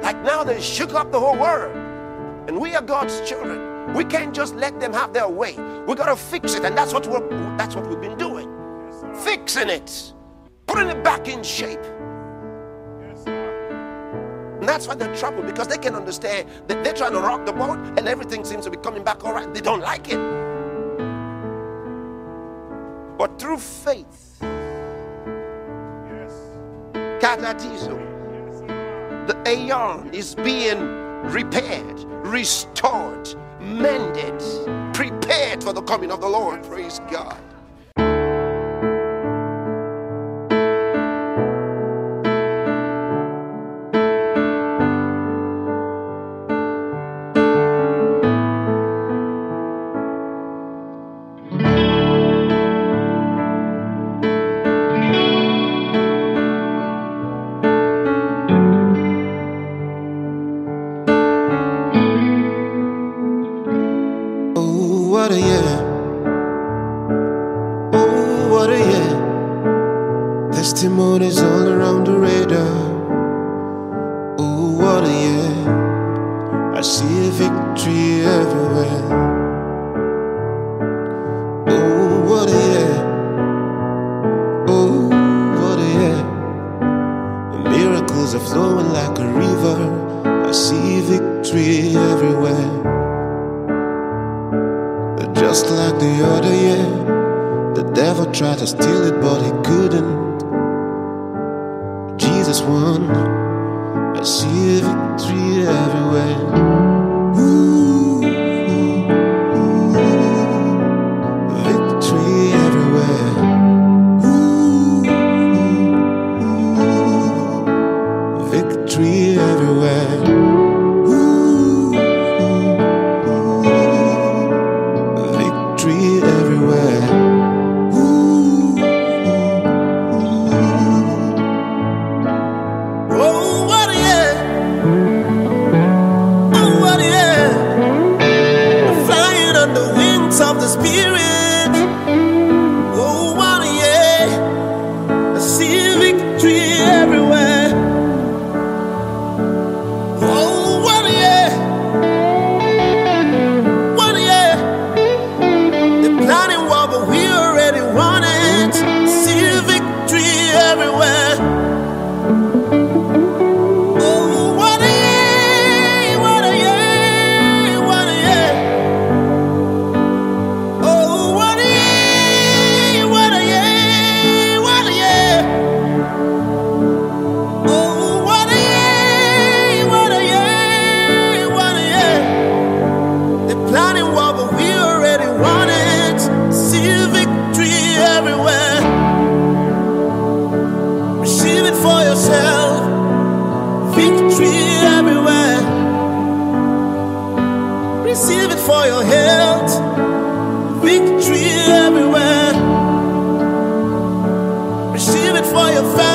Like now they shook up the whole world. And we are God's children. We can't just let them have their way. We got to fix it. And that's what we've been doing. Fixing it. Putting it back in shape. And that's why they're troubled, because they can understand that they're trying to rock the boat and everything seems to be coming back all right. They don't like it. But through faith, katatizo, the aeon is being repaired, restored, mended, prepared for the coming of the Lord. Praise God. What a year. Oh, what a year. Testimonies all around the radar. Oh, what a year. I see victory everywhere. Oh, what a year. Oh, what a year. The miracles are flowing like a river. I see victory everywhere. Just like the other year, the devil tried to steal it, but he couldn't. Jesus won. I see victory everywhere. Ooh, ooh, ooh. Victory everywhere. Ooh, ooh, ooh. Victory everywhere. Of the Spirit, oh what a year! I see victory everywhere. Oh what a year! What a year! They're planning war, but we already won it. See victory everywhere. Oh what a year! What a year! What a year! Victory everywhere. Receive it for your health. Victory everywhere. Receive it for your family.